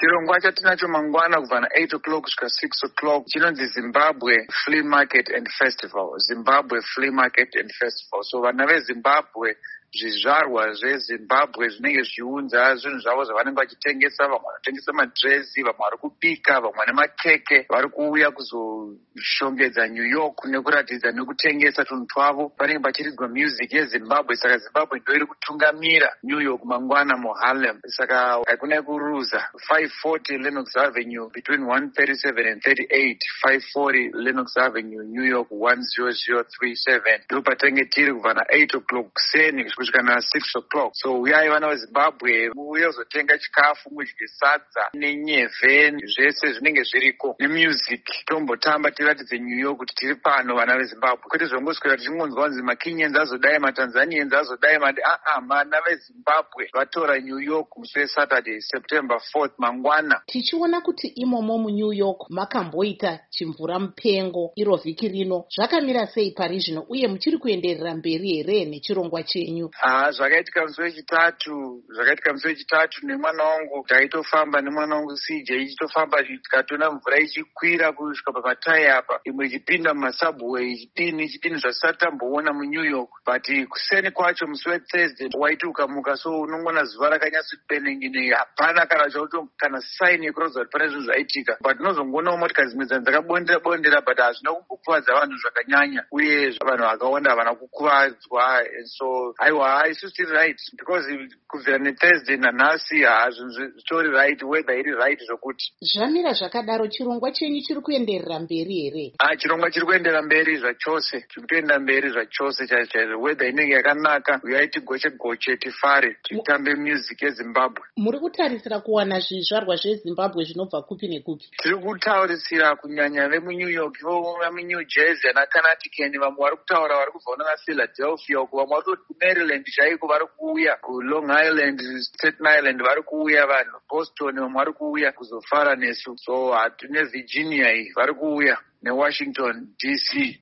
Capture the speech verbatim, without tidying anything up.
chirongwa chatinacho mangwana kubva na-eight o'clock kusvika six o'clock chinonzi Zimbabwe Flea Market and Festival. Zimbabwe Flea Market and Festival. So vana veZimbabwe, zvizvarwa zveZimbabwe zvinenge zvichiunza zvinhu zvavo zvavanenge vachitengesa. Vamwe vanotengesa madrezi, vamwe vari kubika, vamwe vane makeke, vari kuuya kuzoshongedza New York nekuratidza nekutengesa tunhu twavo. Panenge pachiridzwa music yeZimbabwe, saka Zimbabwe ndo iri kutungamira New York mangwana muHarlem. Saka hakuna kuruza. five forty Lenox Avenue between one thirty-seven and thirty-eight. five forty Lenox Avenue, New York one zero zero three seven. Ndo patenge tiri kubva na-eight o'clock kuseni kusvika na-six o'clock. So uyai vana veZimbabwe, muuye kuzotenga chikafu, mudye sadza nenyeve, zvese zvinenge zviriko nemusic. Tombotamba tiratidze New York kuti tiri pano vana veZimbabwe. Kwete zvongoswera tichingonzwa kunzi maKenyans azodai, maTanzanians azodai, mati aa vana veZimbabwe vatora New York musi weSaturday September fourth mangwana. Tichiona kuti imomo muNew York makamboita chimvura mupengo iro vhiki rino, zvakamira sei pari zvino uye muchiri kuenderera mberi here nechirongwa chenyu? Ah, zvakaitika musi wechitatu, zvakaitika musi wechitatu nemwana wangu, taitofamba nemwana wangu C J ichitofamba tikatona mvura ichikwira kusvika pamatai apa, imwe ichipinda mumasubway, ichidini ichidini zvasati tamboona muNew York. But kuseni kwacho musi weThursday waiti ukamuka so unongona zuva rakanyatso penenginei, hapana kana chauto kana sign yekurodza kuti pane zvinhu zvaitika. But unozongoona motikari dzimwe dzanhu dzakabondera bondera but hazvina kumbokuvadza vanhu zvakanyanya, uye vanhu vakawanda havana kukuvadzwa. And so aiwa isusu tiri right because kubvira neThursday nanhasi hazvinhu zvitori right, weather iri right zvokuti. Zvamira zvakadaro, chirongwa chenyu chiri kuenderera mberi here? Ah, chirongwa chiri kuenderera mberi zvachose, chiri kuenda mberi zvachose chaizvo chaizvo. Weather inenge yakanaka, uyai tigoche goche tifare, titambe music yeZimbabwe. Muri kutarisira kuwana zvizvarwa zveZimbabwe zvinobva kupi nekupi? Tiri kutaurisira kunyanya vemuNew York, vemuNew Jersey naConnecticut, vamwe vari kutaura vari kubva naPhiladelphia uko, vamwe vari kuMaryland chaiko vari kuuya, kuLong Island, Staten Island vari kuuya vanhu, Boston vamwe vari kuuya kuzofara nesu. So hatune Virginia iyi vari kuuya neWashington D C.